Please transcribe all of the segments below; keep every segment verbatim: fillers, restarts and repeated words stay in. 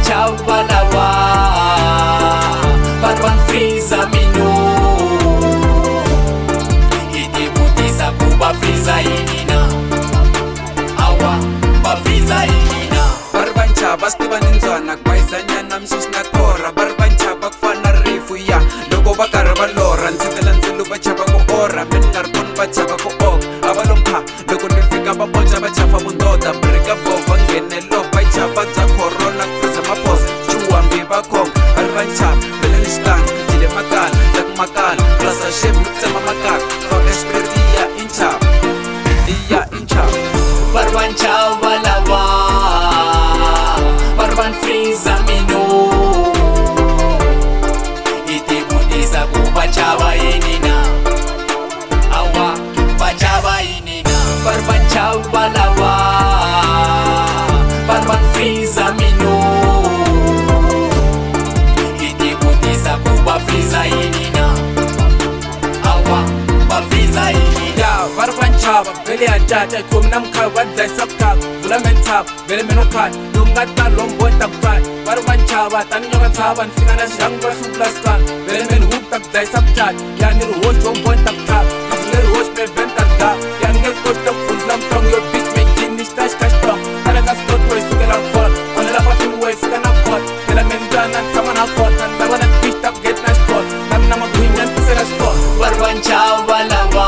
chava lawa barban friza minu itibutisa kuba friza inina awa ba friza inina barban chava stiva nindzwana kubayizanyana msisi na tora barban chava kufana rifu ya loko va karhi va lorha ndzitela ndzilu va chava ku orha mi nga ri koni va chava ku oka a va lompha loko ni fika va ponca va chafa vundota brika bova nghenelo va chava bya corona kuza maposa chuwambi va khonga va ri va nchava vele ni xitanga jile makala la ku makala rasa xefu ni ku tsema makaka va esperiya i nchava iya i nchava barban chava lawa barban friza minu itibutisa kuba chava inina awa ba chava inina barban chava lawa barban friza minu itibutisa kuba friza inina awa ba friza inina barban chava vele ya tata ikomi na mkhavi va dlayisa vukhaka vula mentshava vele meno khani loko nga ta lombota kutani barban chava tani nyoka tshava ni fika na xihangu va hluvula switani vele meni huku ta ku dlayisa vukhati ya ni ri hoxi wombota vukhaka ni ri hoxi mevhenta da ya ni nge koti ta ku hundzula mutongo yo bit mekini xita xika xitongo tale ka switoti wo yi sukela kota onela patini wo yi fika na kota vele meni twana ni tshama na kota ni ta vona bix ta ku geti na xikota na mina magwinya ni tisela xikota barban chava lawa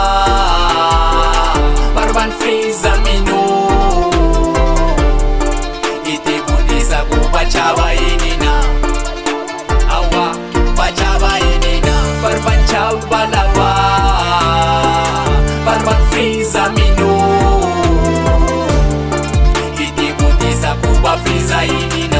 barban friza minu itibutisa kuba chava inina awa ba chava inina barban chava lawa barban friza minu itibutisa kuba friza inina